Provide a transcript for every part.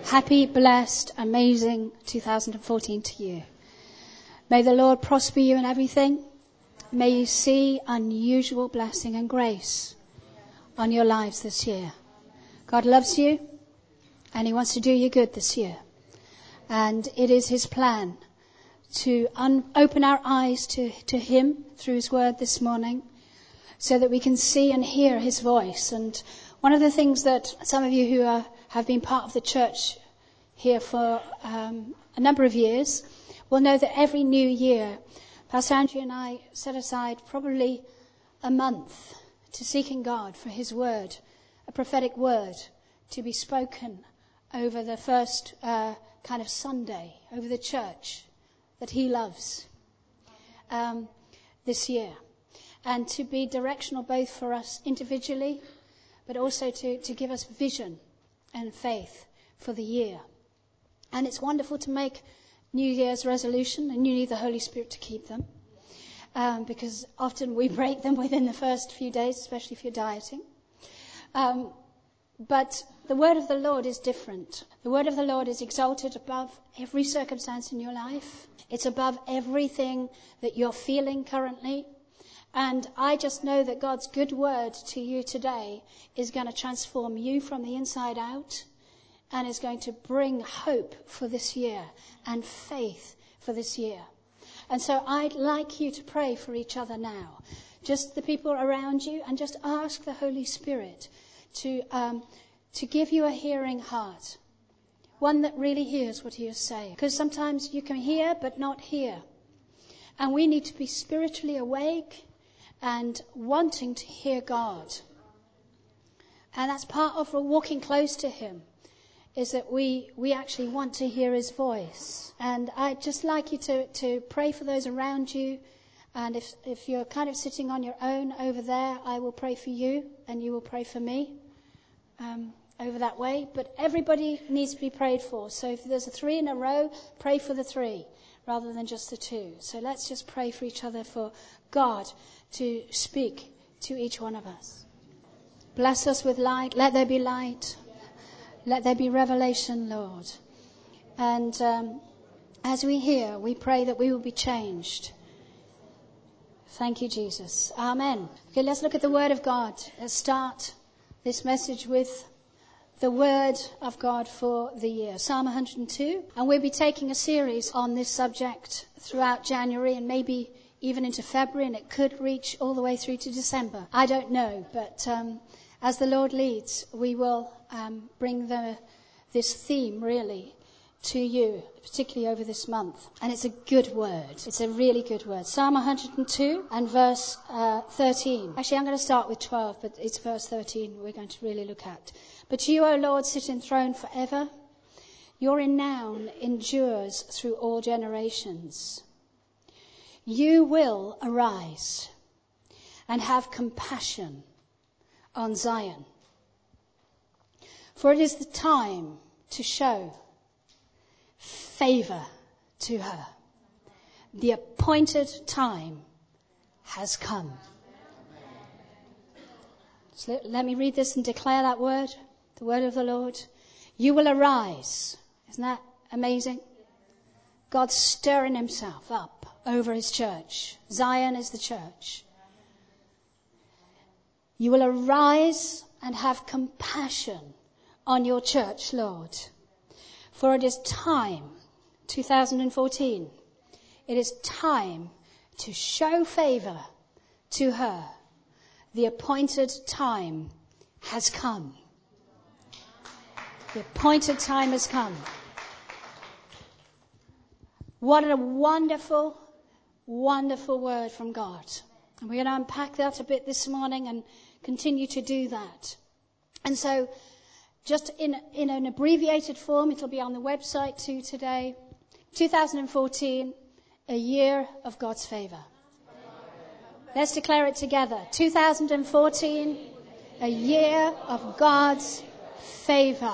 Happy, blessed, amazing 2014 to you. May the Lord prosper you in everything. May you see unusual blessing and grace on your lives this year. God loves you and He wants to do you good this year. And it is His plan to open our eyes to Him through His word this morning so that we can see and hear His voice. And one of the things that some of you who have been part of the church here for a number of years will know that every new year, Pastor Andrew and I set aside probably a month to seeking God for His word, a prophetic word to be spoken over the first kind of Sunday over the church that He loves this year. And to be directional both for us individually, but also to give us vision and faith for the year. And it's wonderful to make New Year's resolution, and you need the Holy Spirit to keep them. Because often we break them within the first few days, especially if you're dieting. But the word of the Lord is different. The word of the Lord is exalted above every circumstance in your life. It's above everything that you're feeling currently. And I just know that God's good word to you today is going to transform you from the inside out and is going to bring hope for this year and faith for this year. And so I'd like you to pray for each other now. Just the people around you, and just ask the Holy Spirit to give you a hearing heart. One that really hears what He is saying. Because sometimes you can hear but not hear. And we need to be spiritually awake and wanting to hear God. And that's part of walking close to Him, is that we actually want to hear His voice. And I'd just like you to pray for those around you. And if you're kind of sitting on your own over there, I will pray for you and you will pray for me over that way. But everybody needs to be prayed for. So if there's a 3 in a row, pray for the 3 rather than just the 2. So let's just pray for each other, for God to speak to each one of us. Bless us with light. Let there be light. Let there be revelation, Lord. And as we hear, we pray that we will be changed. Thank you, Jesus. Amen. Okay, let's look at the Word of God. Let's start this message with the Word of God for the year. Psalm 102. And we'll be taking a series on this subject throughout January and maybe even into February, and it could reach all the way through to December. I don't know, but as the Lord leads, we will bring this theme really to you, particularly over this month. And it's a good word. It's a really good word. Psalm 102 and verse 13. Actually, I'm going to start with 12, but it's verse 13 we're going to really look at. But you, O Lord, sit enthroned forever. Your renown endures through all generations. You will arise and have compassion on Zion. For it is the time to show favor to her. The appointed time has come. So let me read this and declare that word, the word of the Lord. You will arise. Isn't that amazing? God's stirring Himself up over His church. Zion is the church. You will arise and have compassion on your church, Lord. For it is time, 2014, it is time to show favor to her. The appointed time has come. The appointed time has come. What a wonderful, wonderful word from God. And we're going to unpack that a bit this morning and continue to do that. And so, just in an abbreviated form, it'll be on the website too today. 2014, a year of God's favor. Let's declare it together. 2014, a year of God's favor.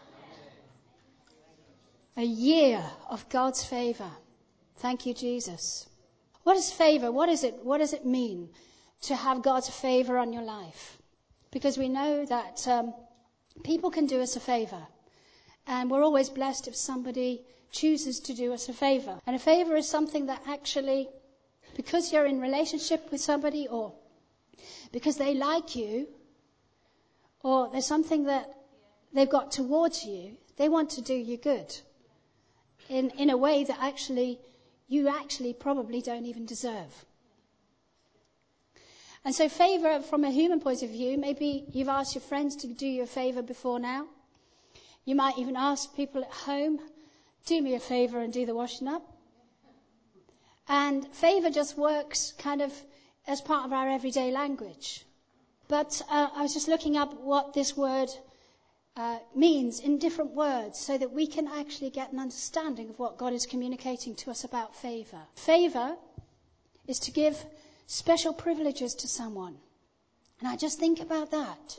A year of God's favor. Thank you, Jesus. What is favor? What is it? What does it mean to have God's favor on your life? Because we know that people can do us a favor. And we're always blessed if somebody chooses to do us a favor. And a favor is something that actually, because you're in relationship with somebody, or because they like you, or there's something that they've got towards you, they want to do you good in a way that you actually probably don't even deserve. And so favor from a human point of view, maybe you've asked your friends to do you a favor before now. You might even ask people at home, do me a favor and do the washing up. And favor just works kind of as part of our everyday language. But I was just looking up what this word means in different words so that we can actually get an understanding of what God is communicating to us about favor. Favor is to give special privileges to someone. And I just think about that.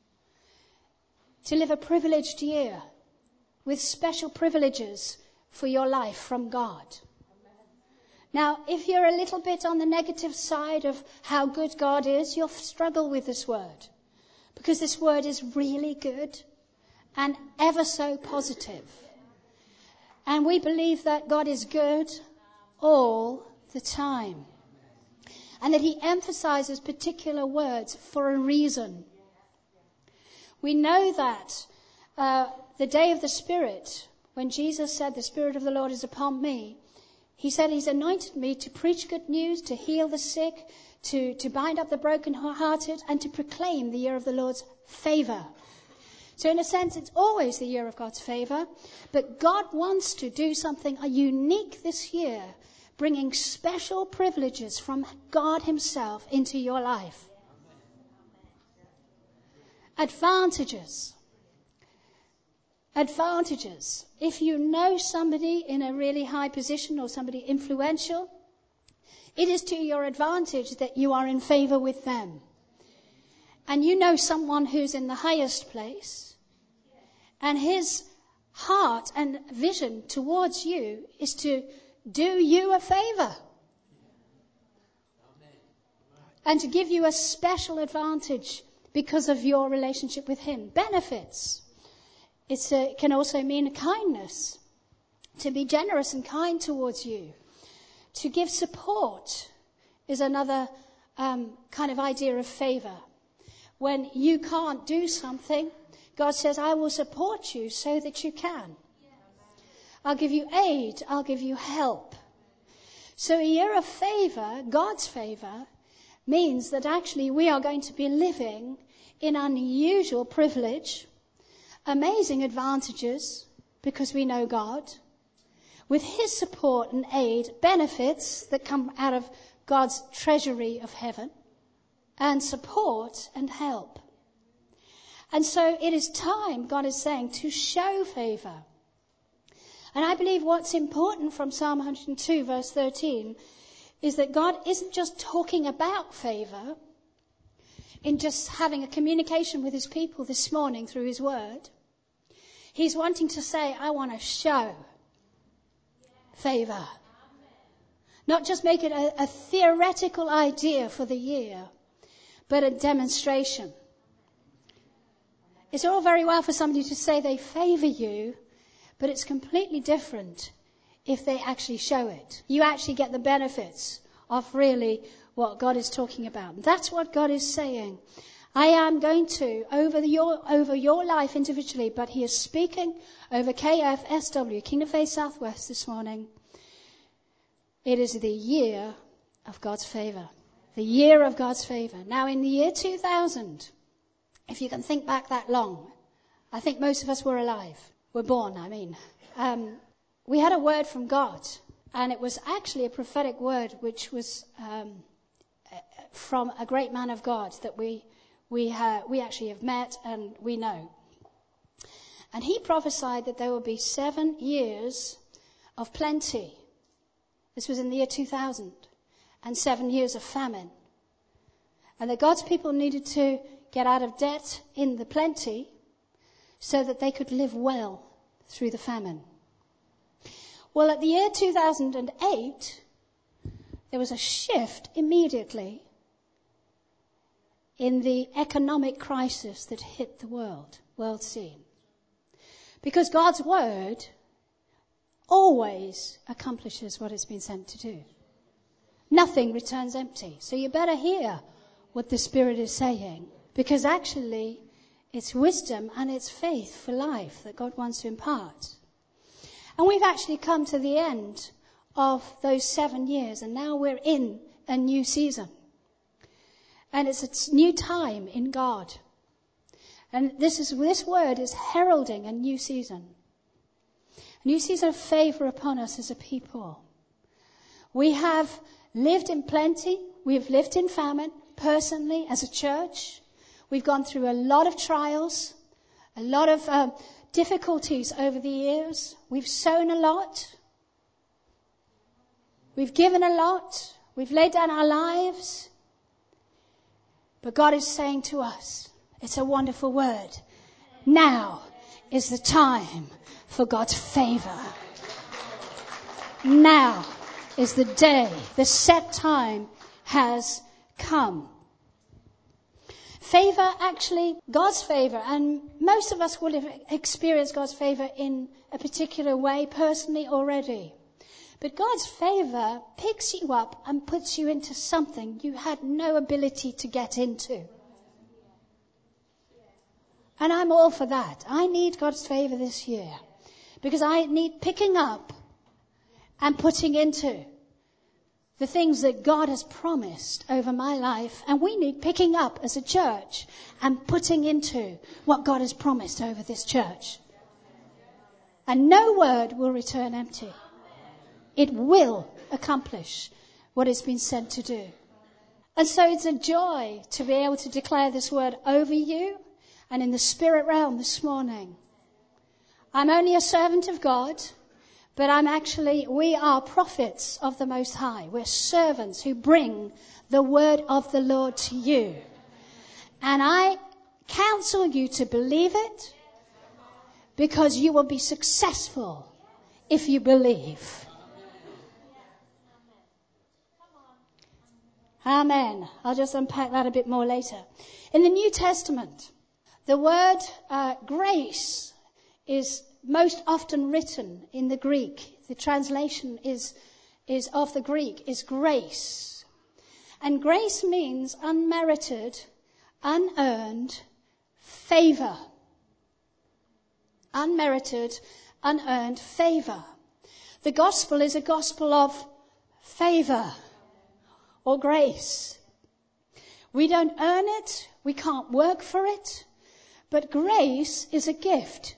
To live a privileged year with special privileges for your life from God. Now, if you're a little bit on the negative side of how good God is, you'll struggle with this word. Because this word is really good and ever so positive. And we believe that God is good all the time. And that he emphasizes particular words for a reason. We know that the day of the Spirit, when Jesus said, the Spirit of the Lord is upon me, he said he's anointed me to preach good news, to heal the sick, to bind up the brokenhearted, and to proclaim the year of the Lord's favor. So in a sense, it's always the year of God's favor. But God wants to do something unique this year, bringing special privileges from God himself into your life. Advantages. If you know somebody in a really high position or somebody influential, it is to your advantage that you are in favor with them. And you know someone who's in the highest place, and his heart and vision towards you is to do you a favor. And to give you a special advantage because of your relationship with him. Benefits. It can also mean kindness. To be generous and kind towards you. To give support is another kind of idea of favor. When you can't do something, God says, I will support you so that you can. I'll give you aid. I'll give you help. So a year of favor, God's favor, means that actually we are going to be living in unusual privilege, amazing advantages, because we know God, with his support and aid, benefits that come out of God's treasury of heaven, and support and help. And so it is time, God is saying, to show favor. And I believe what's important from Psalm 102 verse 13 is that God isn't just talking about favor in just having a communication with his people this morning through his word. He's wanting to say, I want to show favor. Not just make it a theoretical idea for the year, but a demonstration. It's all very well for somebody to say they favor you, but it's completely different if they actually show it. You actually get the benefits of really what God is talking about. That's what God is saying. I am going to, over your life individually, but he is speaking over KFSW, Kingdom Faith Southwest this morning. It is the year of God's favor. The year of God's favor. Now in the year 2000, if you can think back that long, I think most of us were alive. Were born, I mean. We had a word from God, and it was actually a prophetic word which was from a great man of God that we actually have met and we know. And he prophesied that there would be 7 years of plenty. This was in the year 2000. And 7 years of famine. And that God's people needed to get out of debt in the plenty so that they could live well through the famine. Well, at the year 2008, there was a shift immediately in the economic crisis that hit the world scene. Because God's word always accomplishes what it's been sent to do. Nothing returns empty. So you better hear what the Spirit is saying. Because actually, it's wisdom and it's faith for life that God wants to impart. And we've actually come to the end of those 7 years, and now we're in a new season. And it's a new time in God. And this word is heralding a new season. A new season of favor upon us as a people. We have lived in plenty. We've lived in famine, personally, as a church. We've gone through a lot of trials, a lot of difficulties over the years. We've sown a lot. We've given a lot. We've laid down our lives. But God is saying to us, it's a wonderful word. Now is the time for God's favor. Now is the day. The set time has come. Favor, actually, God's favor, and most of us will have experienced God's favor in a particular way personally already. But God's favor picks you up and puts you into something you had no ability to get into. And I'm all for that. I need God's favor this year because I need picking up and putting into the things that God has promised over my life. And we need picking up as a church and putting into what God has promised over this church. And no word will return empty. It will accomplish what it's been sent to do. And so it's a joy to be able to declare this word over you and in the spirit realm this morning. I'm only a servant of God. But we are prophets of the Most High. We're servants who bring the word of the Lord to you. And I counsel you to believe it because you will be successful if you believe. Amen. I'll just unpack that a bit more later. In the New Testament, the word grace is most often written in the Greek. The translation is of the Greek is grace. And grace means unmerited, unearned favor. Unmerited, unearned favor. The gospel is a gospel of favor or grace. We don't earn it. We can't work for it. But grace is a gift.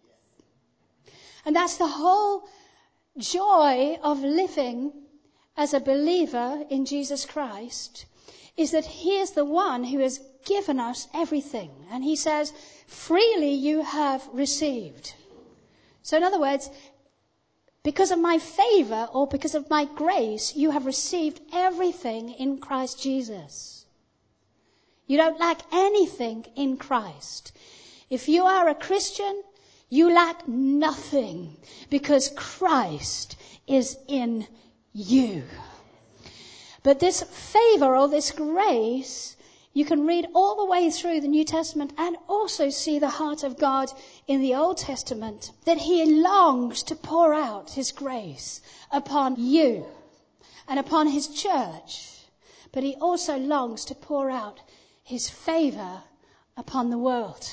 And that's the whole joy of living as a believer in Jesus Christ, is that he is the one who has given us everything. And he says, freely you have received. So in other words, because of my favor or because of my grace, you have received everything in Christ Jesus. You don't lack anything in Christ. If you are a Christian, you lack nothing because Christ is in you. But this favor or this grace, you can read all the way through the New Testament and also see the heart of God in the Old Testament, that he longs to pour out his grace upon you and upon his church. But he also longs to pour out his favor upon the world.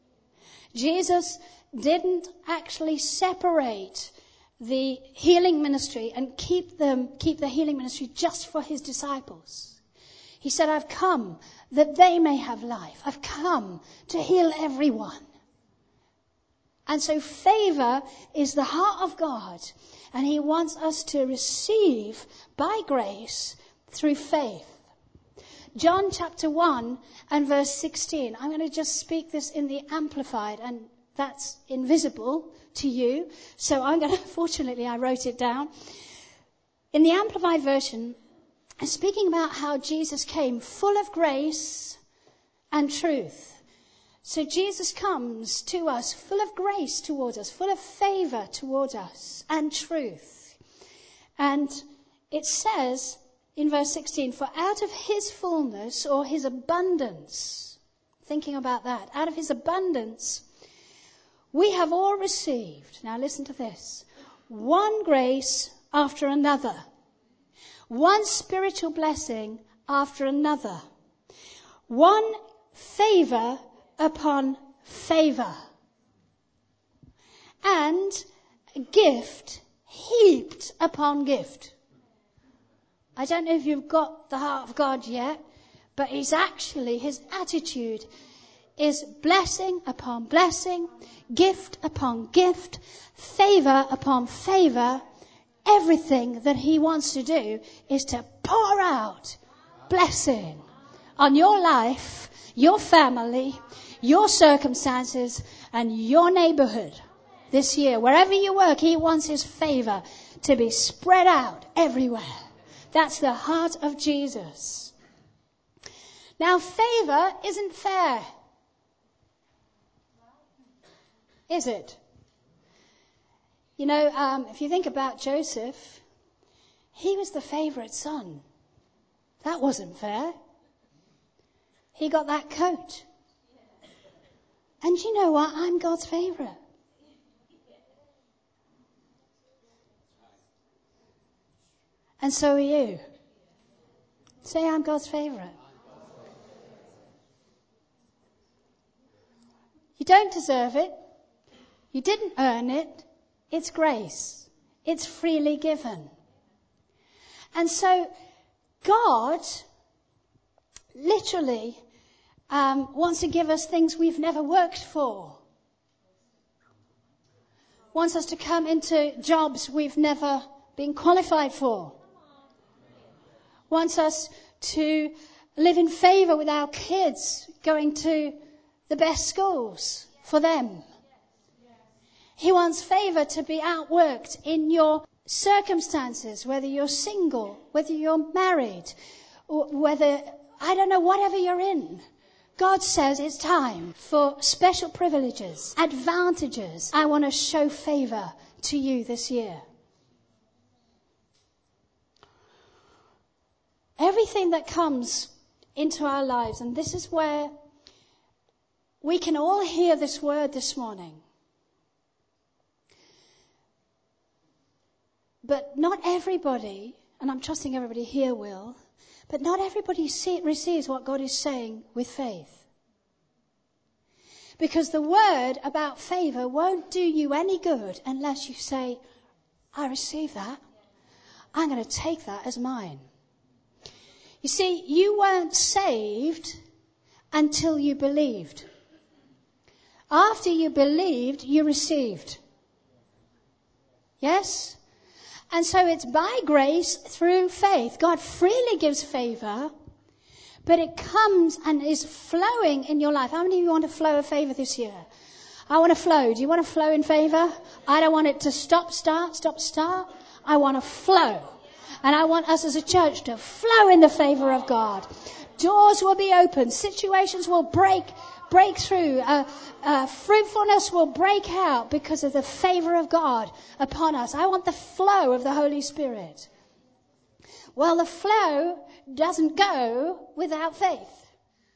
Jesus didn't actually separate the healing ministry and keep the healing ministry just for his disciples. He said, I've come that they may have life. I've come to heal everyone. And so favor is the heart of God, and he wants us to receive by grace through faith. John chapter 1 and verse 16. I'm going to just speak this in the Amplified, and that's invisible to you. So fortunately I wrote it down. In the Amplified version, I'm speaking about how Jesus came full of grace and truth. So Jesus comes to us full of grace towards us, full of favor towards us and truth. And it says in verse 16, for out of his fullness or his abundance, thinking about that, out of his abundance, We have all received, now listen to this, one grace after another, one spiritual blessing after another, one favor upon favor, and a gift heaped upon gift. I don't know if you've got the heart of God yet, but his attitude is blessing upon blessing, gift upon gift, favor upon favor. Everything that he wants to do is to pour out blessing on your life, your family, your circumstances, and your neighborhood this year. Wherever you work, he wants his favor to be spread out everywhere. That's the heart of Jesus. Now, favor isn't fair, is it? You know, if you think about Joseph, he was the favorite son. That wasn't fair. He got that coat. And you know what? I'm God's favorite. And so are you. Say, I'm God's favorite. You don't deserve it. You didn't earn it. It's grace. It's freely given. And so God literally wants to give us things we've never worked for. Wants us to come into jobs we've never been qualified for. Wants us to live in favor with our kids, going to the best schools for them. He wants favor to be outworked in your circumstances, whether you're single, whether you're married, or whether, I don't know, whatever you're in. God says it's time for special privileges, advantages. I want to show favor to you this year. Everything that comes into our lives, and this is where we can all hear this word this morning. But not everybody, and I'm trusting everybody here will, but not everybody receives what God is saying with faith. Because the word about favor won't do you any good unless you say, I receive that. I'm going to take that as mine. You see, you weren't saved until you believed. After you believed, you received. Yes? And so it's by grace through faith. God freely gives favor, but it comes and is flowing in your life. How many of you want a flow of favor this year? I want to flow. Do you want to flow in favor? I don't want it to stop, start. I want to flow. And I want us as a church to flow in the favor of God. Doors will be open. Situations will break through. Fruitfulness will break out because of the favor of God upon us. I want the flow of the Holy Spirit. Well, the flow doesn't go without faith.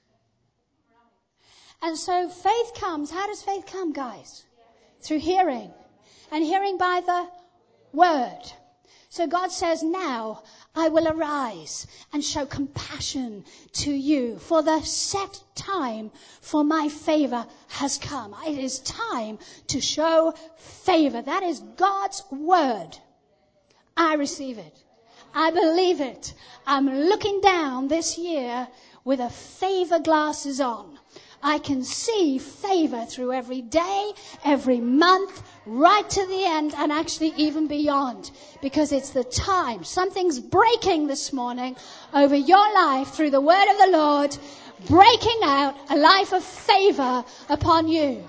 And so faith comes. How does faith come, guys? Through hearing. And hearing by the word. So God says, now I will arise and show compassion to you, for the set time for my favor has come. It is time to show favor. That is God's word. I receive it. I believe it. I'm looking down this year with a favor glasses on. I can see favor through every day, every month, right to the end, and actually even beyond. Because it's the time. Something's breaking this morning over your life through the word of the Lord, breaking out a life of favor upon you.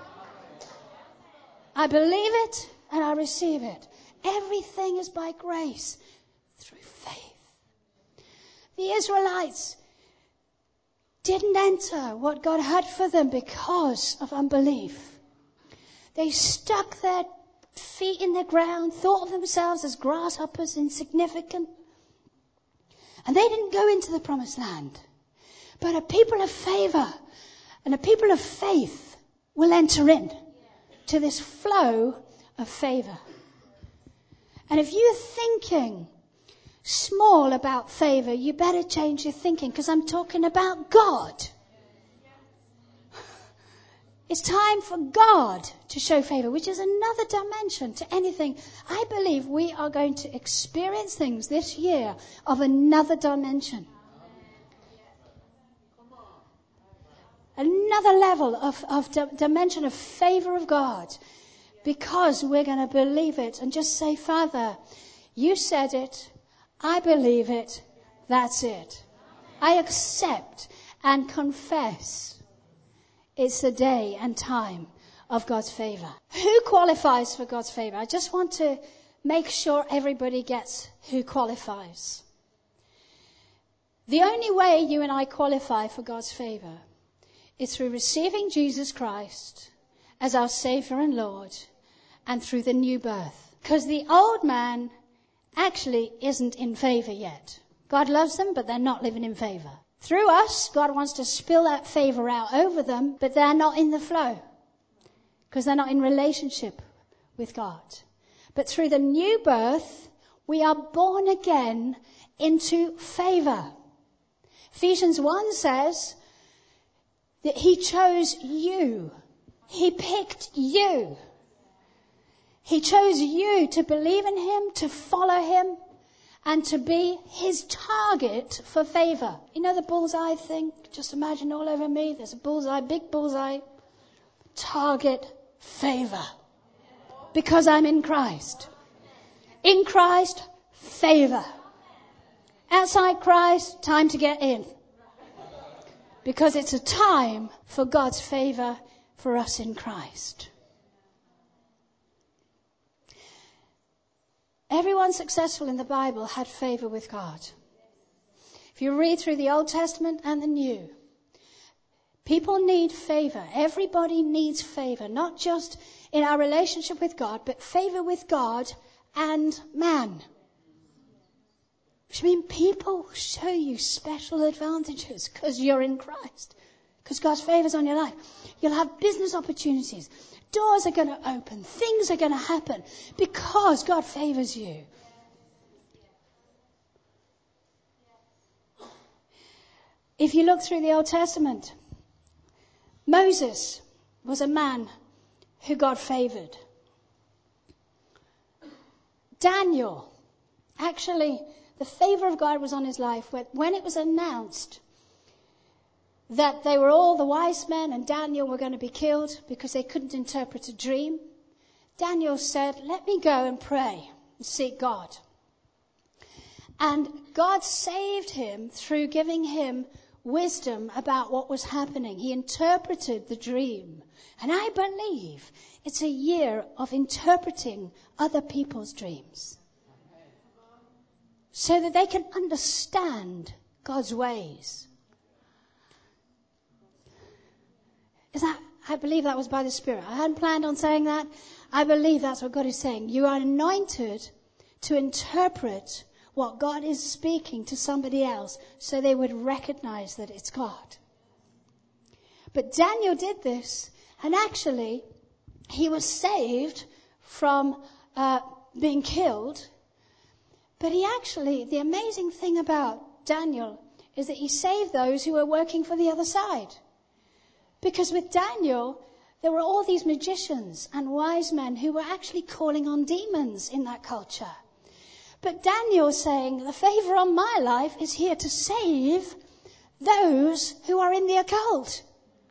I believe it and I receive it. Everything is by grace through faith. The Israelites didn't enter what God had for them because of unbelief. They stuck their feet in the ground, thought of themselves as grasshoppers, insignificant. And they didn't go into the promised land. But a people of favor and a people of faith will enter in to this flow of favor. And if you're thinking small about favor, you better change your thinking, because I'm talking about God. It's time for God to show favor, which is another dimension to anything. I believe we are going to experience things this year of another dimension. Another level of dimension of favor of God. Because we're going to believe it and just say, Father, you said it. I believe it. That's it. I accept and confess. It's the day and time of God's favor. Who qualifies for God's favor? I just want to make sure everybody gets who qualifies. The only way you and I qualify for God's favor is through receiving Jesus Christ as our Savior and Lord, and through the new birth. Because the old man actually isn't in favor yet. God loves them, but they're not living in favor. Through us, God wants to spill that favor out over them, but they're not in the flow. Because they're not in relationship with God. But through the new birth, we are born again into favor. Ephesians 1 says that He chose you. He picked you. He chose you to believe in Him, to follow Him, and to be His target for favor. You know the bullseye thing? Just imagine all over me. There's a bullseye, big bullseye. Target favor. Because I'm in Christ. In Christ, favor. Outside Christ, time to get in. Because it's a time for God's favor for us in Christ. Everyone successful in the Bible had favor with God. If you read through the Old Testament and the New, people need favor. Everybody needs favor, not just in our relationship with God, but favor with God and man. Which means people show you special advantages because you're in Christ. Because God's favor's on your life. You'll have business opportunities. Doors are going to open. Things are going to happen because God favors you. If you look through the Old Testament, Moses was a man who God favored. Daniel, actually, the favor of God was on his life when it was announced that they were all the wise men and Daniel were going to be killed because they couldn't interpret a dream. Daniel said, let me go and pray and seek God. And God saved him through giving him wisdom about what was happening. He interpreted the dream. And I believe it's a year of interpreting other people's dreams. So that they can understand God's ways. I believe that was by the Spirit. I hadn't planned on saying that. I believe that's what God is saying. You are anointed to interpret what God is speaking to somebody else so they would recognize that it's God. But Daniel did this, and actually he was saved from being killed. But the amazing thing about Daniel is that he saved those who were working for the other side. Because with Daniel, there were all these magicians and wise men who were actually calling on demons in that culture. But Daniel was saying, the favor on my life is here to save those who are in the occult.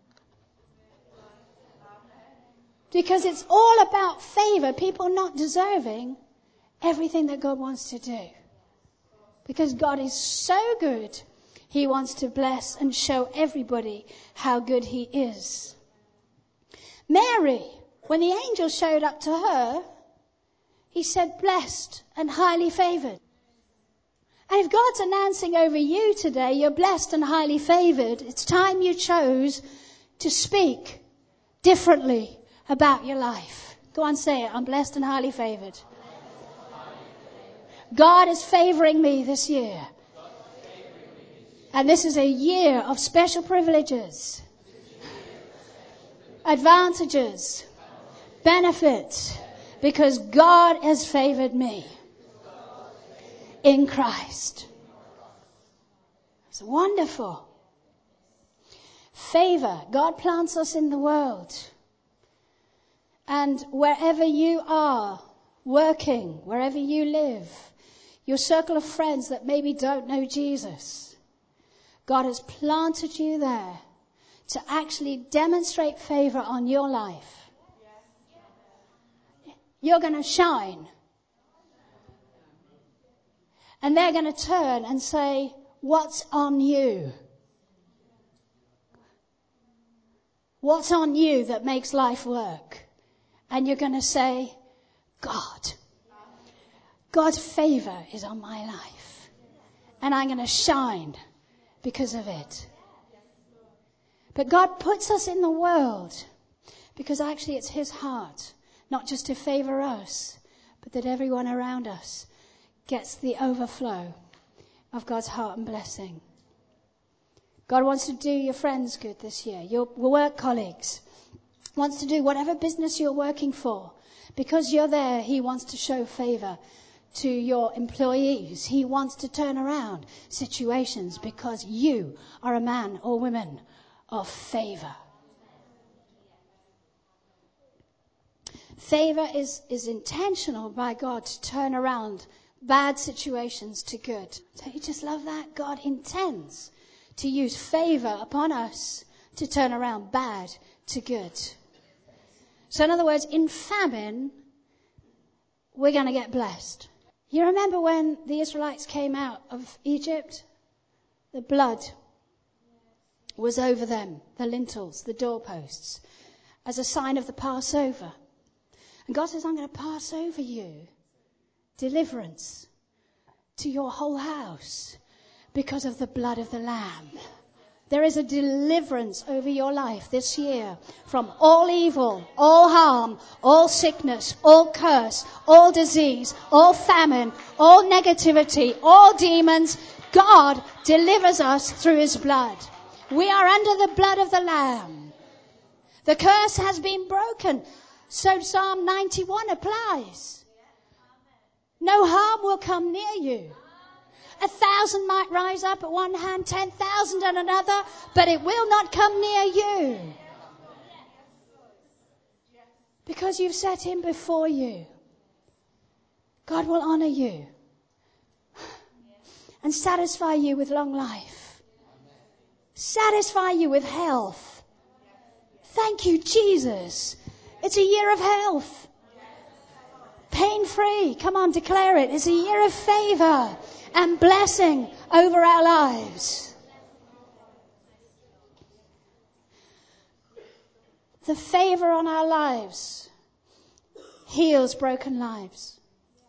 Because it's all about favor, people not deserving everything that God wants to do. Because God is so good, He wants to bless and show everybody how good He is. Mary, when the angel showed up to her, he said, blessed and highly favored. And if God's announcing over you today, you're blessed and highly favored, it's time you chose to speak differently about your life. Go on, say it. I'm blessed and highly favored. God is favoring me this year. And this is a year of special privileges, advantages, benefits, because God has favored me in Christ. It's wonderful. Favor. God plants us in the world. And wherever you are working, wherever you live, your circle of friends that maybe don't know Jesus, God has planted you there to actually demonstrate favor on your life. You're going to shine. And they're going to turn and say, what's on you? What's on you that makes life work? And you're going to say, God. God's favor is on my life. And I'm going to shine because of it. But God puts us in the world because actually it's his heart, not just to favor us, but that everyone around us gets the overflow of God's heart and blessing. God wants to do your friends good this year, your work colleagues. Wants to do whatever business you're working for. Because you're there, he wants to show favor to your employees. He wants to turn around situations because you are a man or woman of favor. Favor is intentional by God to turn around bad situations to good. Don't you just love that? God intends to use favor upon us to turn around bad to good. So in other words, in famine, we're going to get blessed. You remember when the Israelites came out of Egypt? The blood was over them, the lintels, the doorposts, as a sign of the Passover. And God says, I'm going to pass over you deliverance to your whole house because of the blood of the Lamb. There is a deliverance over your life this year from all evil, all harm, all sickness, all curse, all disease, all famine, all negativity, all demons. God delivers us through his blood. We are under the blood of the Lamb. The curse has been broken. So Psalm 91 applies. No harm will come near you. 1,000 might rise up at one hand, 10,000 at another, but it will not come near you. Because you've set him before you. God will honor you and satisfy you with long life. Satisfy you with health. Thank you, Jesus. It's a year of health. Pain-free. Come on, declare it. It's a year of favor and blessing over our lives. The favor on our lives heals broken lives.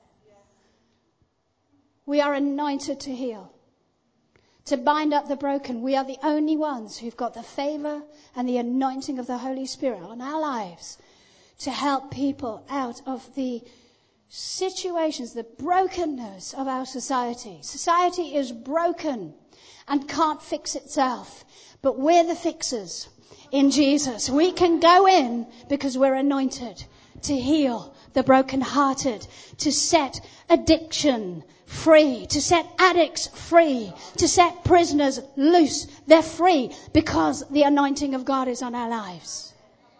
We are anointed to heal, to bind up the broken. We are the only ones who've got the favor and the anointing of the Holy Spirit on our lives to help people out of the situations, the brokenness of our society. Society is broken and can't fix itself. But we're the fixers in Jesus. We can go in because we're anointed to heal the brokenhearted, to set addiction free, to set addicts free, to set prisoners loose. They're free because the anointing of God is on our lives.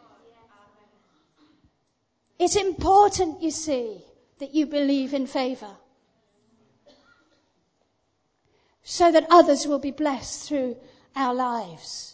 It's important, you see, that you believe in favor, so that others will be blessed through our lives.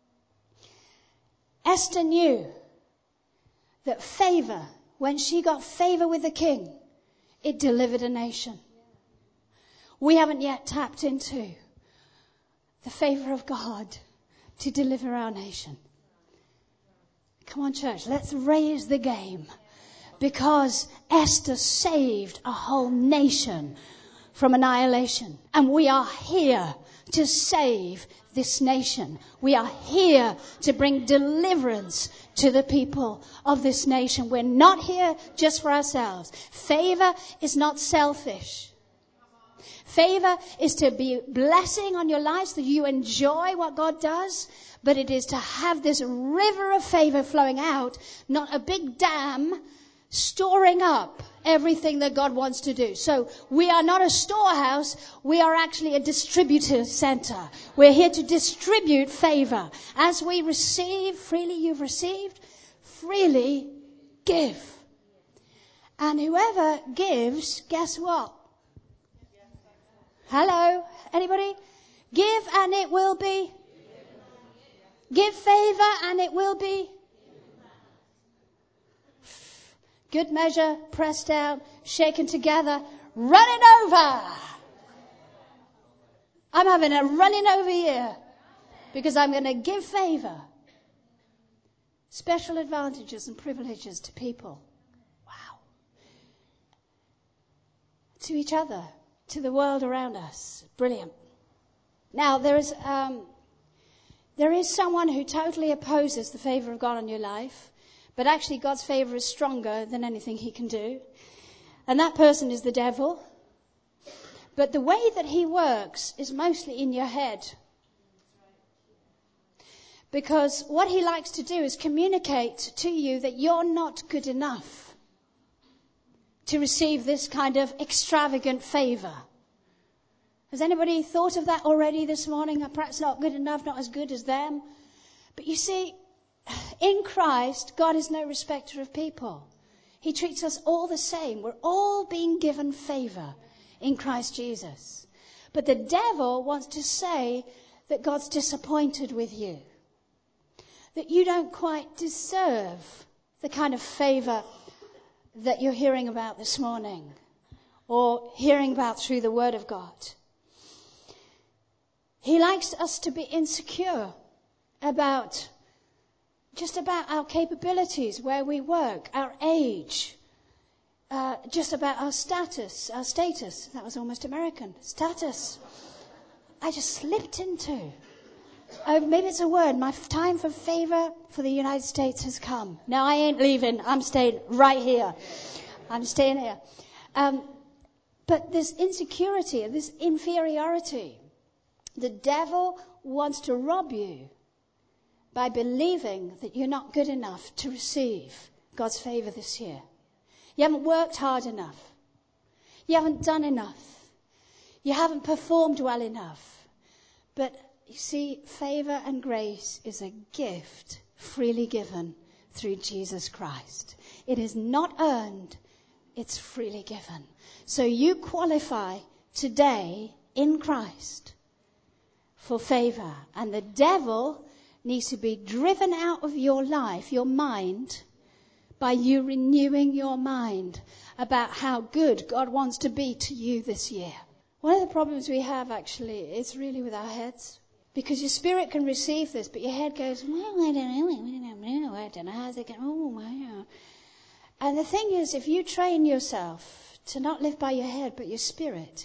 Esther knew that favor, when she got favor with the king, it delivered a nation. We haven't yet tapped into the favor of God to deliver our nation. Come on, church, let's raise the game. Because Esther saved a whole nation from annihilation. And we are here to save this nation. We are here to bring deliverance to the people of this nation. We're not here just for ourselves. Favor is not selfish. Favor is to be blessing on your life so that you enjoy what God does. But it is to have this river of favor flowing out, not a big dam storing up everything that God wants to do. So we are not a storehouse. We are actually a distributor center. We're here to distribute favor. As we receive, freely you've received, freely give. And whoever gives, guess what? Hello? Anybody? Give and it will be. Give favor and it will be. Good measure, pressed down, shaken together, running over. I'm having a running over here because I'm going to give favor. Special advantages and privileges to people. Wow. To each other, to the world around us. Brilliant. Now, there is someone who totally opposes the favor of God on your life, but actually God's favor is stronger than anything he can do. And that person is the devil. But the way that he works is mostly in your head. Because what he likes to do is communicate to you that you're not good enough to receive this kind of extravagant favor. Has anybody thought of that already this morning? Perhaps not good enough, not as good as them. But you see, in Christ, God is no respecter of people. He treats us all the same. We're all being given favor in Christ Jesus. But the devil wants to say that God's disappointed with you. That you don't quite deserve the kind of favor that you're hearing about this morning. Or hearing about through the Word of God. He likes us to be insecure about our capabilities, where we work, our age, just about our status. That was almost American. Status. I just slipped into. Maybe it's a word. My time for favor for the United States has come. No, I ain't leaving. I'm staying right here. I'm staying here. But this insecurity, this inferiority, the devil wants to rob you by believing that you're not good enough to receive God's favor this year. You haven't worked hard enough. You haven't done enough. You haven't performed well enough. But you see, favor and grace is a gift freely given through Jesus Christ. It is not earned. It's freely given. So you qualify today in Christ for favor. And the devil needs to be driven out of your life, your mind, by you renewing your mind about how good God wants to be to you this year. One of the problems we have actually is really with our heads. Because your spirit can receive this, but your head goes, well, I don't know, how's it going? Oh, wow. And the thing is, if you train yourself to not live by your head, but your spirit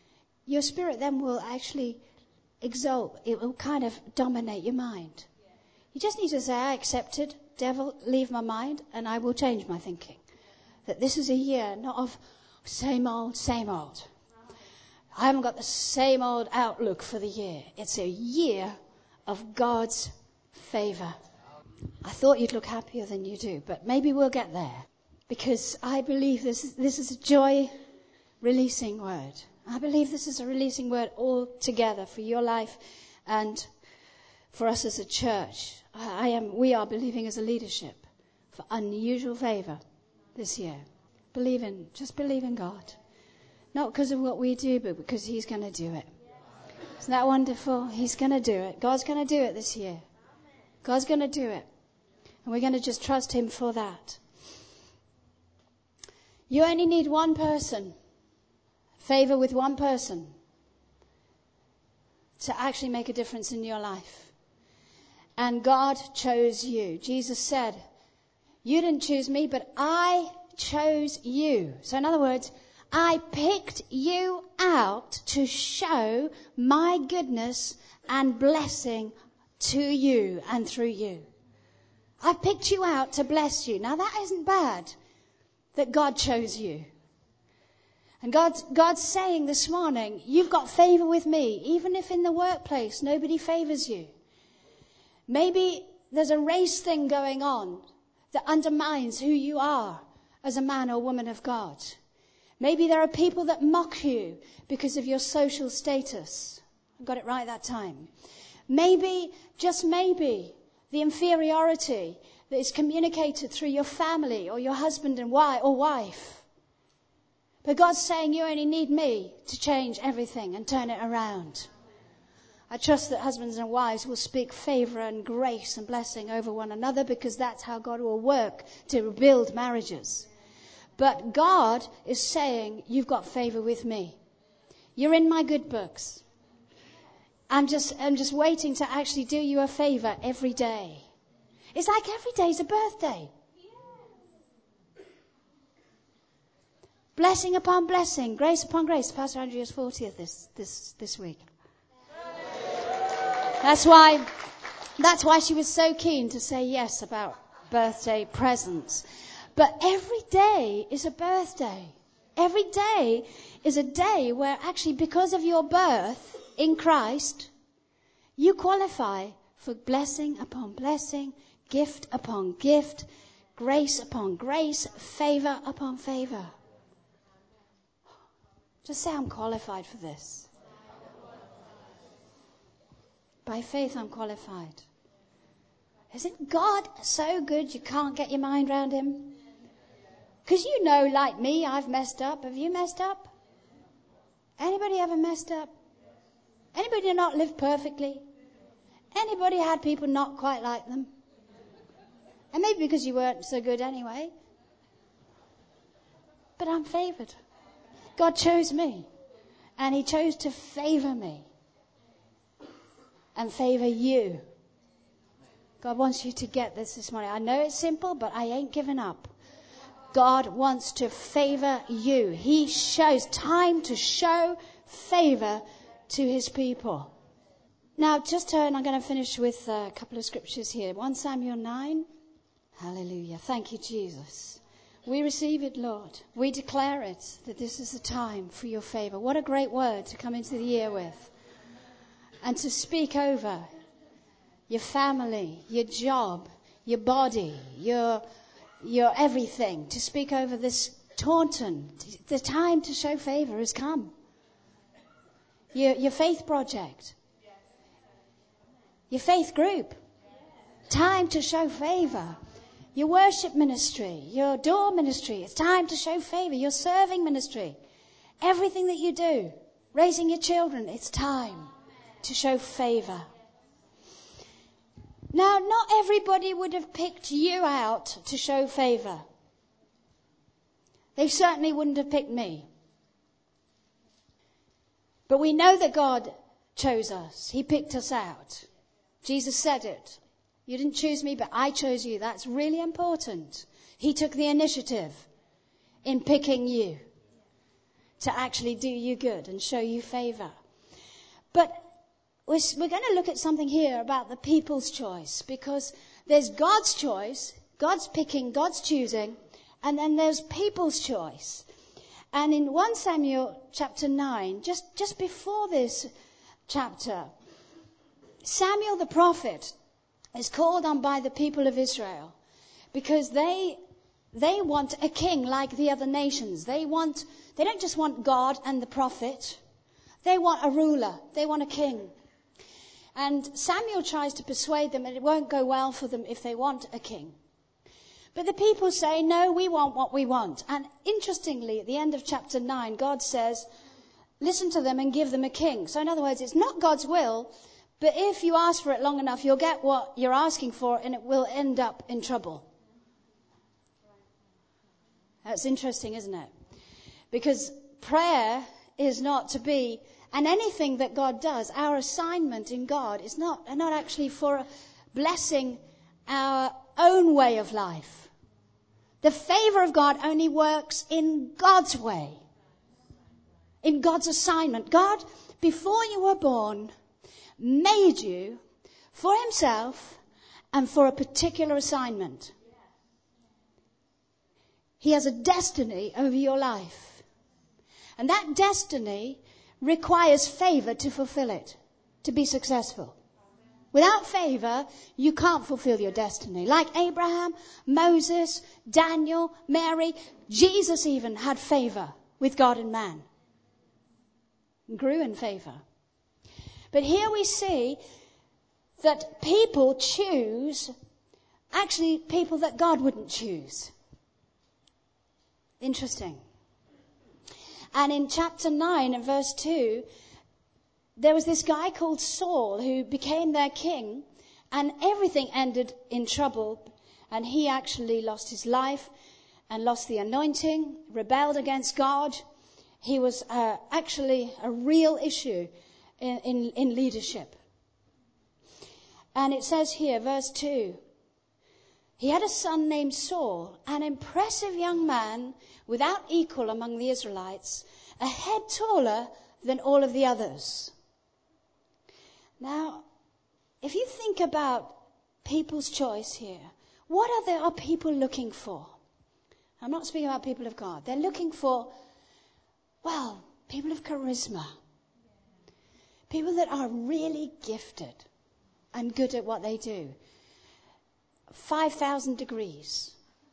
then will actually exalt. It will kind of dominate your mind. You just need to say, I accept it. Devil, leave my mind, and I will change my thinking. That this is a year not of same old, same old. I haven't got the same old outlook for the year. It's a year of God's favor. I thought you'd look happier than you do, but maybe we'll get there. Because I believe this is a joy-releasing word. I believe this is a releasing word all together for your life and for us as a church. We are believing as a leadership for unusual favor this year. Just believe in God. Not because of what we do, but because He's going to do it. Isn't that wonderful? He's going to do it. God's going to do it this year. God's going to do it. And we're going to just trust Him for that. You only need one person, favor with one person, to actually make a difference in your life. And God chose you. Jesus said, you didn't choose me, but I chose you. So in other words, I picked you out to show my goodness and blessing to you and through you. I picked you out to bless you. Now that isn't bad, that God chose you. And God's saying this morning, you've got favor with me, even if in the workplace nobody favors you. Maybe there's a race thing going on that undermines who you are as a man or woman of God. Maybe there are people that mock you because of your social status. I got it right that time. Maybe, just maybe, the inferiority that is communicated through your family or your husband and wife. But God's saying you only need me to change everything and turn it around. I trust that husbands and wives will speak favor and grace and blessing over one another, because that's how God will work to rebuild marriages. But God is saying, you've got favor with me. You're in my good books. I'm just waiting to actually do you a favor every day. It's like every day's a birthday. Blessing upon blessing, grace upon grace. Pastor Andrea's 40th this week. That's why she was so keen to say yes about birthday presents. But every day is a birthday. Every day is a day where actually, because of your birth in Christ, you qualify for blessing upon blessing, gift upon gift, grace upon grace, favor upon favor. Just say, I'm qualified for this. By faith, I'm qualified. Isn't God so good you can't get your mind around him? Because you know, like me, I've messed up. Have you messed up? Anybody ever messed up? Anybody not lived perfectly? Anybody had people not quite like them? And maybe because you weren't so good anyway. But I'm favored. God chose me. And he chose to favor me. And favor you. God wants you to get this morning. I know it's simple, but I ain't giving up. God wants to favor you. He shows time to show favor to his people. Now, just turn. I'm going to finish with a couple of scriptures here. 1 Samuel 9. Hallelujah. Thank you, Jesus. We receive it, Lord. We declare it, that this is the time for your favor. What a great word to come into the year with. And to speak over your family, your job, your body, your everything. To speak over this Taunton. The time to show favor has come. Your faith project. Your faith group. Time to show favor. Your worship ministry, your door ministry, it's time to show favor. Your serving ministry, everything that you do, raising your children, it's time to show favor. Now, not everybody would have picked you out to show favor. They certainly wouldn't have picked me. But we know that God chose us. He picked us out. Jesus said it. You didn't choose me, but I chose you. That's really important. He took the initiative in picking you to actually do you good and show you favor. But we're going to look at something here about the people's choice, because there's God's choice, God's picking, God's choosing, and then there's people's choice. And in 1 Samuel chapter 9, just before this chapter, Samuel the prophet is called on by the people of Israel because they want a king like the other nations. They don't just want God and the prophet. They want a ruler. They want a king. And Samuel tries to persuade them that it won't go well for them if they want a king. But the people say, no, we want what we want. And interestingly, at the end of chapter 9, God says, listen to them and give them a king. So in other words, it's not God's will, but if you ask for it long enough, you'll get what you're asking for, and it will end up in trouble. That's interesting, isn't it? Because prayer is not to be, and anything that God does, our assignment in God is not actually for blessing our own way of life. The favor of God only works in God's way, in God's assignment. God, before you were born, made you for himself and for a particular assignment. He has a destiny over your life. And that destiny requires favor to fulfill it, to be successful. Without favor, you can't fulfill your destiny. Like Abraham, Moses, Daniel, Mary, Jesus even had favor with God and man. Grew in favor. But here we see that people choose, actually people that God wouldn't choose. Interesting. And in chapter 9 and verse 2, there was this guy called Saul who became their king, and everything ended in trouble, and he actually lost his life and lost the anointing, rebelled against God. He was actually a real issue in leadership. And it says here, verse 2, he had a son named Saul, an impressive young man without equal among the Israelites, a head taller than all of the others. Now, if you think about people's choice here, what are people looking for? I'm not speaking about people of God. They're looking for, well, people of charisma. People that are really gifted and good at what they do. 5,000 degrees.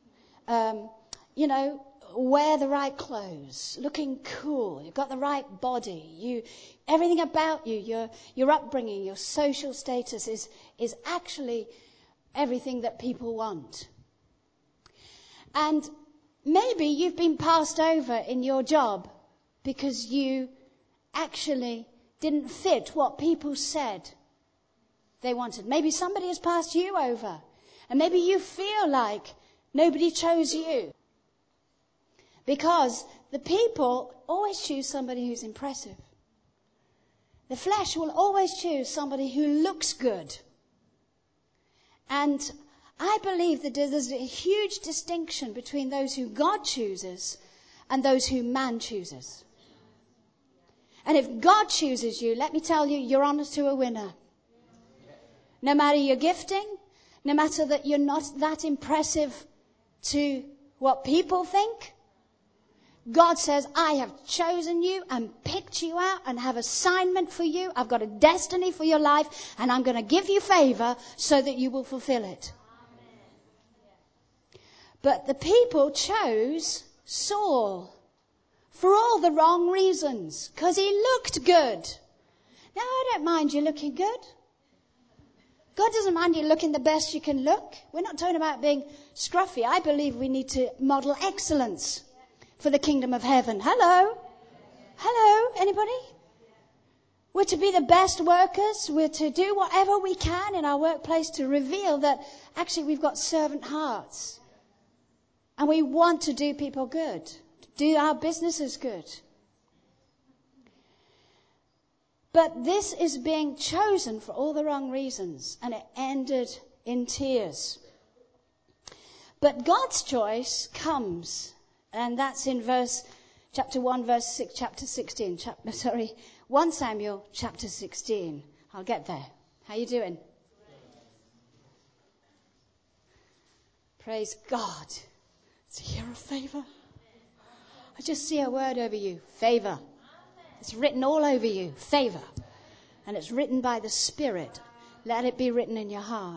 Wear the right clothes, looking cool, you've got the right body, everything about you, your upbringing, your social status is actually everything that people want. And maybe you've been passed over in your job because you actually didn't fit what people said they wanted. Maybe somebody has passed you over, and maybe you feel like nobody chose you. Because the people always choose somebody who's impressive. The flesh will always choose somebody who looks good. And I believe that there's a huge distinction between those who God chooses and those who man chooses. And if God chooses you, let me tell you, you're on to a winner. No matter your gifting, no matter that you're not that impressive to what people think, God says, I have chosen you and picked you out and have assignment for you. I've got a destiny for your life, and I'm going to give you favor so that you will fulfill it. But the people chose Saul for all the wrong reasons, because he looked good. Now, I don't mind you looking good. God doesn't mind you looking the best you can look. We're not talking about being scruffy. I believe we need to model excellence for the kingdom of heaven. Hello? Hello? Anybody? We're to be the best workers. We're to do whatever we can in our workplace to reveal that actually we've got servant hearts. And we want to do people good. To do our businesses good. But this is being chosen for all the wrong reasons. And it ended in tears. But God's choice comes. And that's in chapter 1, verse 6, chapter 16. 1 Samuel, chapter 16. I'll get there. How you doing? Praise God. It's a year of favor. I just see a word over you. Favor. It's written all over you. Favor. And it's written by the Spirit. Let it be written in your heart.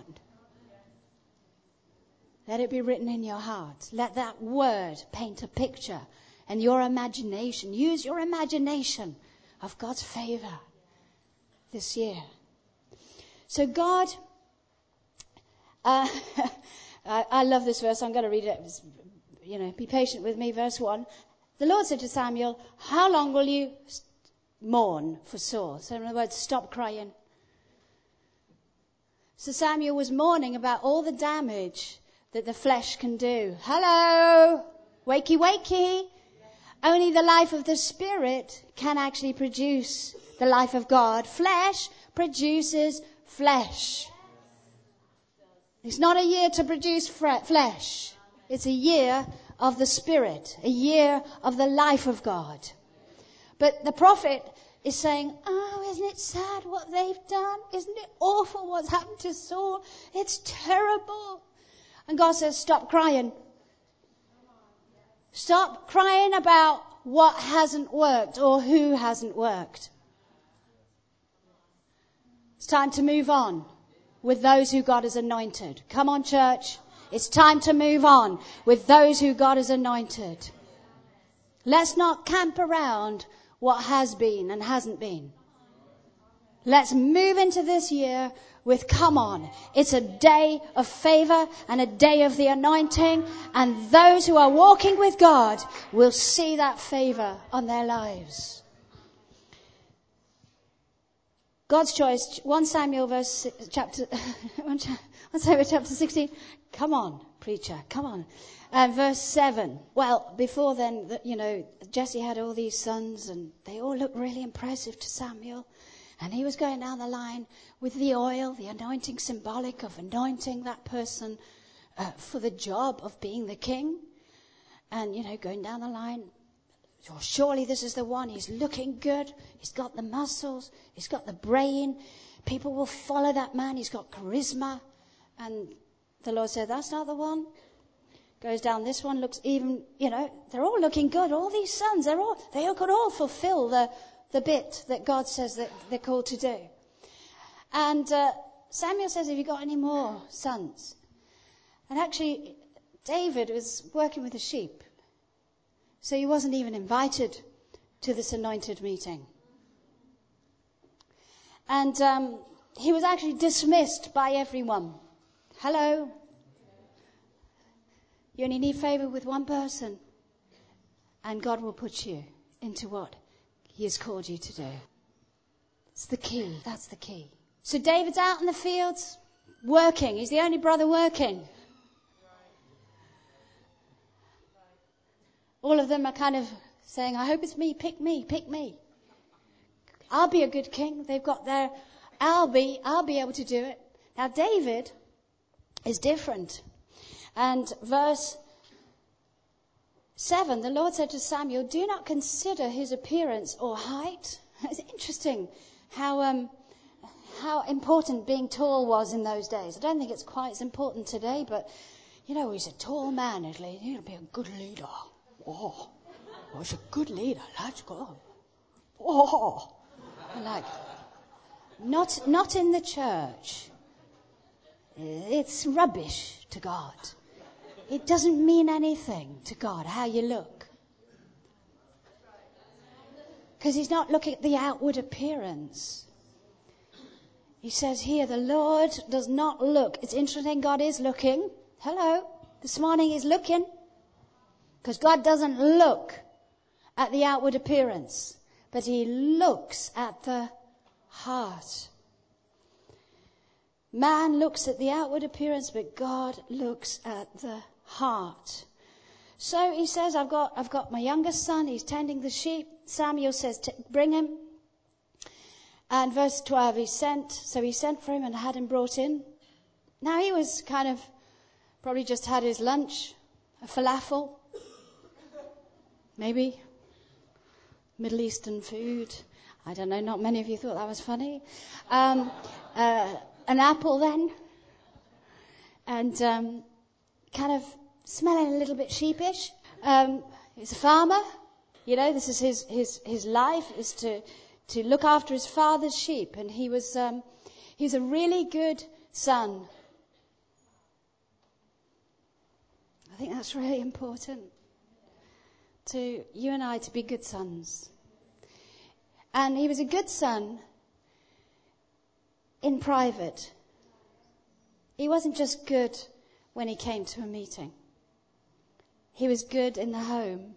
Let it be written in your heart. Let that word paint a picture. And your imagination, use your imagination of God's favor this year. So God, I love this verse. I'm going to read it. Be patient with me. Verse 1. The Lord said to Samuel, how long will you mourn for Saul? So in other words, stop crying. So Samuel was mourning about all the damage that the flesh can do. Hello? Wakey, wakey. Only the life of the Spirit can actually produce the life of God. Flesh produces flesh. It's not a year to produce flesh. It's a year of the Spirit. A year of the life of God. But the prophet is saying, oh, isn't it sad what they've done? Isn't it awful what's happened to Saul? It's terrible. And God says, stop crying. Stop crying about what hasn't worked or who hasn't worked. It's time to move on with those who God has anointed. Come on, church. It's time to move on with those who God has anointed. Let's not camp around what has been and hasn't been. Let's move into this year with, come on, it's a day of favor and a day of the anointing, and those who are walking with God will see that favor on their lives. God's choice, 1 Samuel chapter 16. Come on, preacher, come on. Verse 7. Well, before then, Jesse had all these sons, and they all looked really impressive to Samuel. And he was going down the line with the oil, the anointing symbolic of anointing that person for the job of being the king. And, going down the line, oh, surely this is the one. He's looking good. He's got the muscles. He's got the brain. People will follow that man. He's got charisma. And the Lord said, that's not the one. Goes down, this one looks even, they're all looking good. All these sons, they could all fulfill the bit that God says that they're called to do. And Samuel says, have you got any more sons? And actually, David was working with the sheep. So he wasn't even invited to this anointed meeting. And he was actually dismissed by everyone. Hello? You only need favor with one person, and God will put you into what He has called you to do. It's the key. That's the key. So David's out in the fields, working. He's the only brother working. All of them are kind of saying, I hope it's me, pick me, pick me. I'll be a good king. They've got their, I'll be able to do it. Now David is different. And verse 7, the Lord said to Samuel, do not consider his appearance or height. It's interesting how important being tall was in those days. I don't think it's quite as important today, but, he's a tall man. He'll be a good leader. Oh, he's a good leader. Let's go. Oh, not in the church. It's rubbish to God. It doesn't mean anything to God how you look. Because He's not looking at the outward appearance. He says here, the Lord does not look. It's interesting, God is looking. Hello, this morning He's looking. Because God doesn't look at the outward appearance, but He looks at the heart. Man looks at the outward appearance, but God looks at the heart. So he says, I've got my youngest son. He's tending the sheep. Samuel says, bring him. And verse 12, he sent for him and had him brought in. Now he was probably just had his lunch, a falafel, maybe Middle Eastern food. I don't know. Not many of you thought that was funny. An apple then, and kind of smelling a little bit sheepish. He's a farmer, this is his life is to look after his father's sheep, and he was a really good son. I think that's really important to you and I to be good sons. And he was a good son in private. He wasn't just good when he came to a meeting. He was good in the home.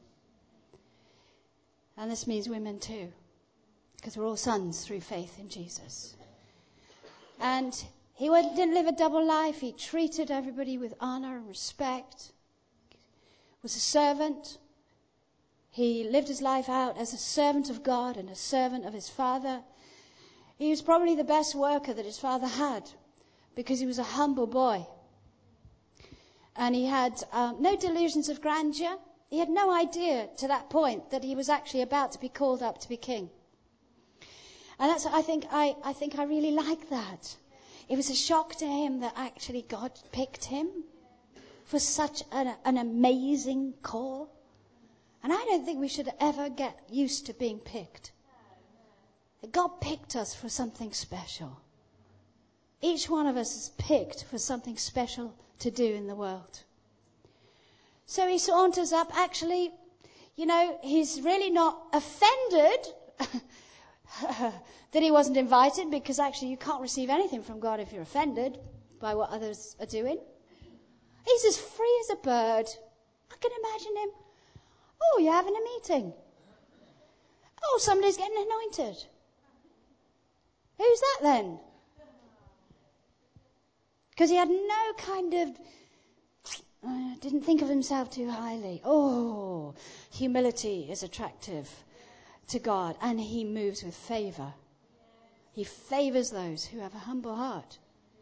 And this means women too, because we're all sons through faith in Jesus. And he didn't live a double life. He treated everybody with honor and respect. Was a servant. He lived his life out as a servant of God and a servant of his father. He was probably the best worker that his father had, because he was a humble boy. And he had no delusions of grandeur. He had no idea to that point that he was actually about to be called up to be king. And I think I really like that. It was a shock to him that actually God picked him for such an amazing call. And I don't think we should ever get used to being picked. God picked us for something special. Each one of us is picked for something special to do in the world. So he saunters up. Actually, he's really not offended that he wasn't invited, because actually you can't receive anything from God if you're offended by what others are doing. He's as free as a bird. I can imagine him. Oh, you're having a meeting. Oh, somebody's getting anointed. Who's that then? Because he had no kind of, didn't think of himself too highly. Oh, humility is attractive to God, and he moves with favor. He favors those who have a humble heart.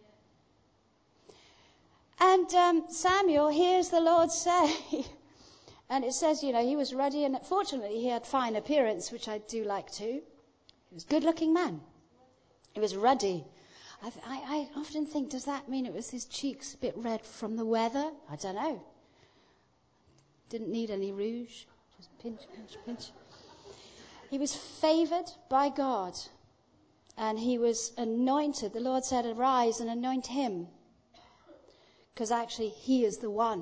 And Samuel hears the Lord say, and it says, he was ruddy, and fortunately he had fine appearance, which I do like too. He was a good-looking man. He was ruddy. I often think, does that mean it was his cheeks a bit red from the weather? I don't know. Didn't need any rouge. Just pinch, pinch, pinch. He was favored by God, and he was anointed. The Lord said, arise and anoint him, because actually he is the one.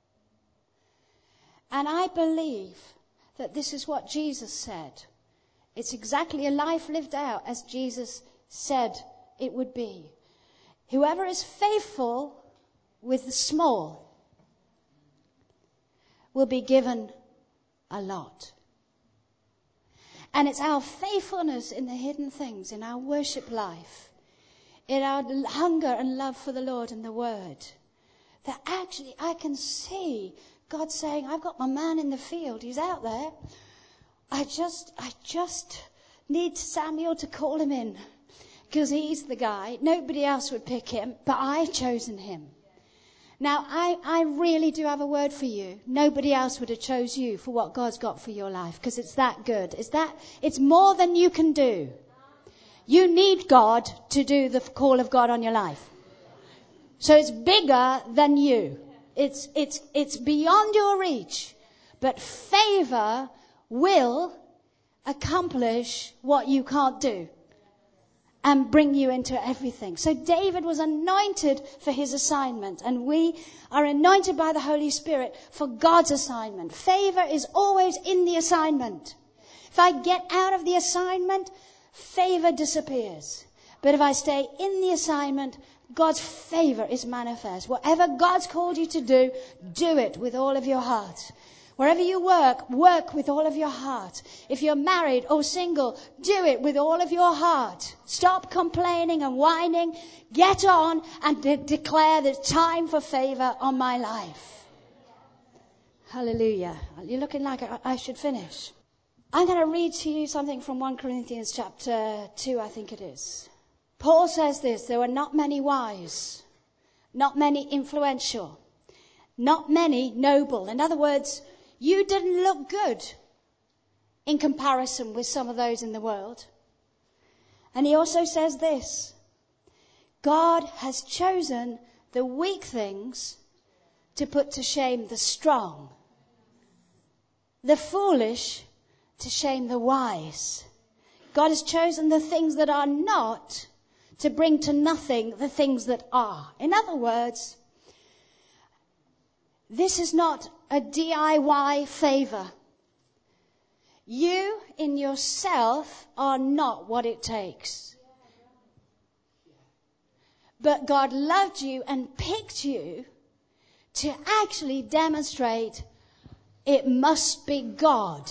And I believe that this is what Jesus said. It's exactly a life lived out as Jesus said it would be. Whoever is faithful with the small will be given a lot. And it's our faithfulness in the hidden things, in our worship life, in our hunger and love for the Lord and the Word, that actually I can see God saying, I've got my man in the field. He's out there. I just need Samuel to call him in, because he's the guy. Nobody else would pick him, but I've chosen him. Now, I really do have a word for you. Nobody else would have chose you for what God's got for your life, because it's that good. It's more than you can do. You need God to do the call of God on your life. So it's bigger than you. It's beyond your reach. But favor will accomplish what you can't do and bring you into everything. So David was anointed for his assignment, and we are anointed by the Holy Spirit for God's assignment. Favor is always in the assignment. If I get out of the assignment, favor disappears. But if I stay in the assignment, God's favor is manifest. Whatever God's called you to do, do it with all of your heart. Wherever you work with all of your heart. If you're married or single, do it with all of your heart. Stop complaining and whining. Get on and declare the time for favor on my life. Hallelujah. You're looking like I should finish. I'm going to read to you something from 1 Corinthians chapter 2, I think it is. Paul says this: there were not many wise, not many influential, not many noble. In other words, you didn't look good in comparison with some of those in the world. And he also says this: God has chosen the weak things to put to shame the strong, the foolish to shame the wise. God has chosen the things that are not to bring to nothing the things that are. In other words, this is not a DIY favor. You in yourself are not what it takes. But God loved you and picked you to actually demonstrate it must be God.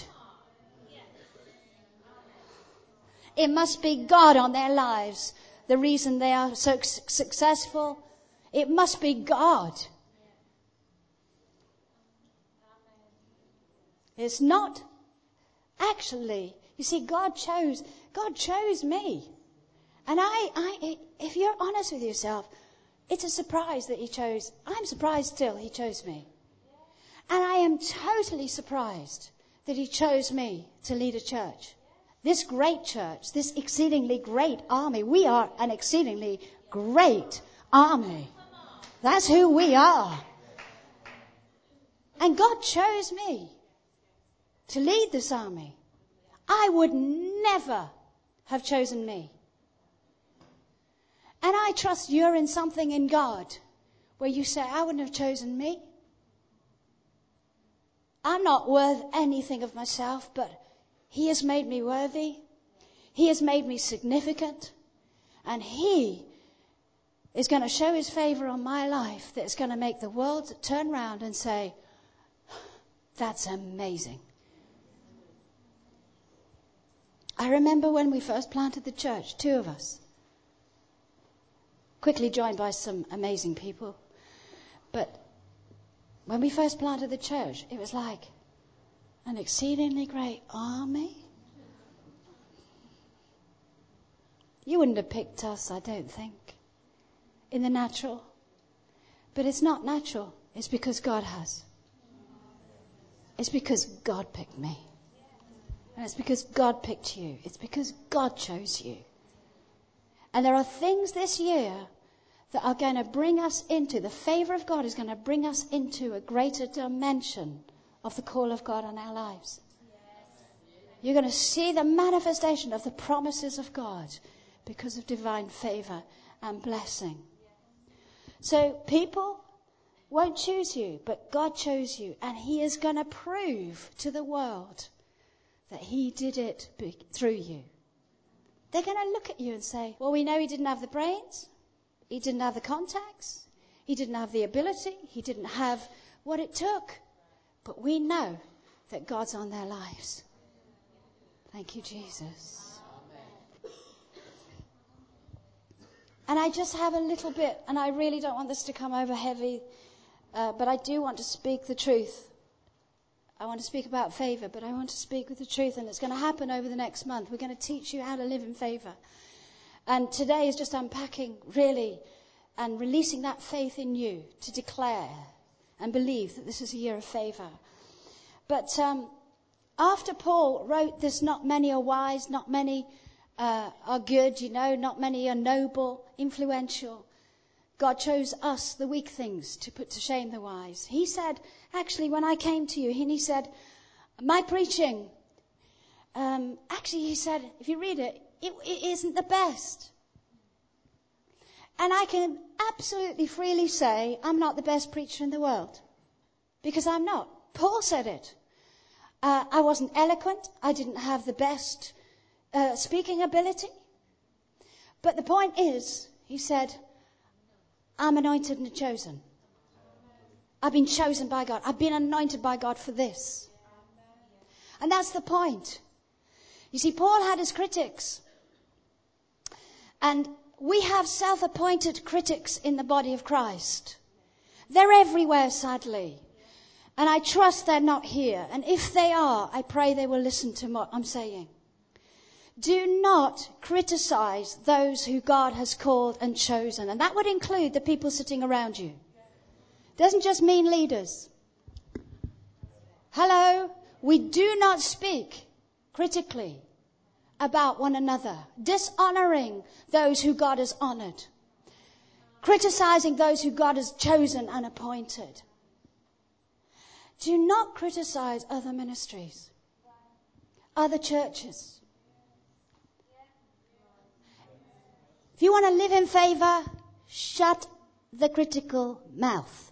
It must be God on their lives. The reason they are so successful, it must be God. It's not actually, you see, God chose me. And if you're honest with yourself, it's a surprise that I'm surprised still he chose me. And I am totally surprised that he chose me to lead a church. This great church, this exceedingly great army. We are an exceedingly great army. That's who we are. And God chose me. to lead this army, I would never have chosen me. And I trust you're in something in God where you say, I wouldn't have chosen me. I'm not worth anything of myself, but He has made me worthy. He has made me significant. And He is going to show His favor on my life that's going to make the world turn around and say, that's amazing. I remember when we first planted the church, 2 of us, quickly joined by some amazing people. But when we first planted the church, it was like an exceedingly great army. You wouldn't have picked us, I don't think, in the natural. But it's not natural. It's because God has. It's because God picked me. And it's because God picked you. It's because God chose you. And there are things this year that are going to bring us into, the favor of God is going to bring us into a greater dimension of the call of God on our lives. You're going to see the manifestation of the promises of God because of divine favor and blessing. So people won't choose you, but God chose you. And He is going to prove to the world that He did it through you. They're going to look at you and say, well, we know He didn't have the brains. He didn't have the contacts. He didn't have the ability. He didn't have what it took. But we know that God's on their lives. Thank you, Jesus. And I just have a little bit, and I really don't want this to come over heavy, but I do want to speak the truth. I want to speak about favor, but I want to speak with the truth, and it's going to happen over the next month. We're going to teach you how to live in favor. And today is just unpacking, really, and releasing that faith in you to declare and believe that this is a year of favor. But after Paul wrote this, not many are wise, not many are good, not many are noble, influential. God chose us, the weak things, to put to shame the wise. He said, actually, when I came to you, he said, my preaching, he said, if you read it, it isn't the best. And I can absolutely freely say I'm not the best preacher in the world. Because I'm not. Paul said it. I wasn't eloquent. I didn't have the best speaking ability. But the point is, he said, I'm anointed and chosen. I've been chosen by God. I've been anointed by God for this. And that's the point. You see, Paul had his critics. And we have self-appointed critics in the body of Christ. They're everywhere, sadly. And I trust they're not here. And if they are, I pray they will listen to what I'm saying. Do not criticize those who God has called and chosen. And that would include the people sitting around you. It doesn't just mean leaders. Hello? We do not speak critically about one another, dishonoring those who God has honored, criticizing those who God has chosen and appointed. Do not criticize other ministries, other churches. If you want to live in favor, shut the critical mouth.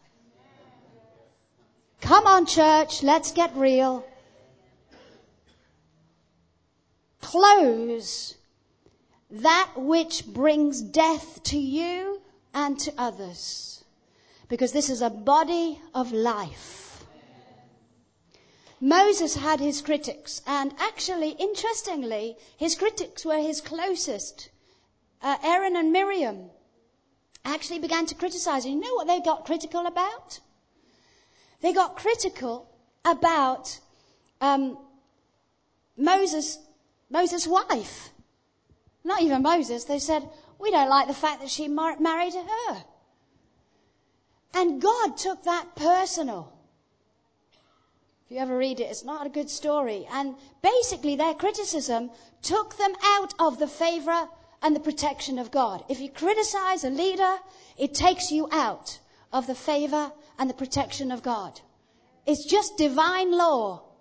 Come on, church, let's get real. Close that which brings death to you and to others. Because this is a body of life. Moses had his critics. And actually, interestingly, his critics were his closest. Aaron and Miriam actually began to criticize. And you know what they got critical about? They got critical about Moses' wife. Not even Moses. They said, we don't like the fact that she married her. And God took that personal. If you ever read it, it's not a good story. And basically their criticism took them out of the favor and the protection of God. If you criticize a leader, it takes you out of the favor and the protection of God. It's just divine law.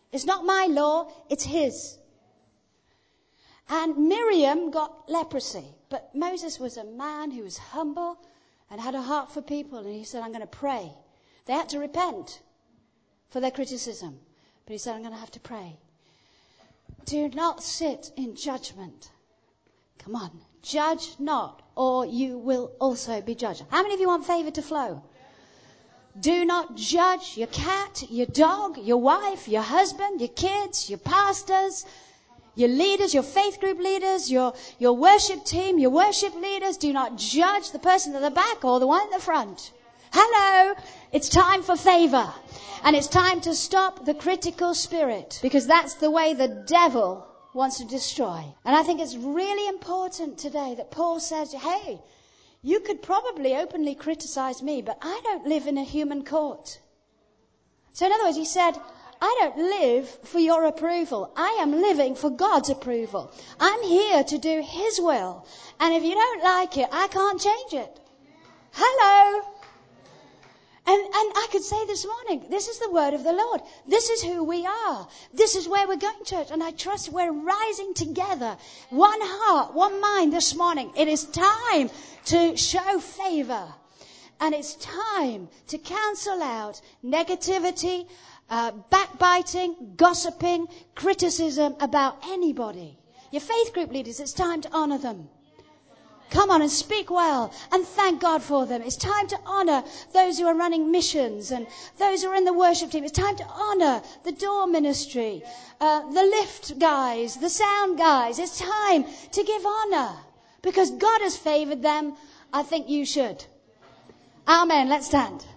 It's not my law, it's his. And Miriam got leprosy. But Moses was a man who was humble and had a heart for people. And he said, I'm going to pray. They had to repent for their criticism. But he said, I'm going to have to pray. Do not sit in judgment. Come on. Judge not, or you will also be judged. How many of you want favor to flow? Do not judge your cat, your dog, your wife, your husband, your kids, your pastors, your leaders, your faith group leaders, your worship team, your worship leaders. Do not judge the person at the back or the one at the front. Hello. It's time for favor. And it's time to stop the critical spirit, because that's the way the devil wants to destroy. And I think it's really important today that Paul says, hey, you could probably openly criticize me, but I don't live in a human court. So in other words, he said, I don't live for your approval. I am living for God's approval. I'm here to do his will. And if you don't like it, I can't change it. Hello. And I could say this morning, this is the word of the Lord. This is who we are. This is where we're going, church. And I trust we're rising together. One heart, one mind this morning. It is time to show favor. And it's time to cancel out negativity, backbiting, gossiping, criticism about anybody. Your faith group leaders, it's time to honor them. Come on and speak well and thank God for them. It's time to honor those who are running missions and those who are in the worship team. It's time to honor the door ministry, the lift guys, the sound guys. It's time to give honor because God has favored them. I think you should. Amen. Let's stand.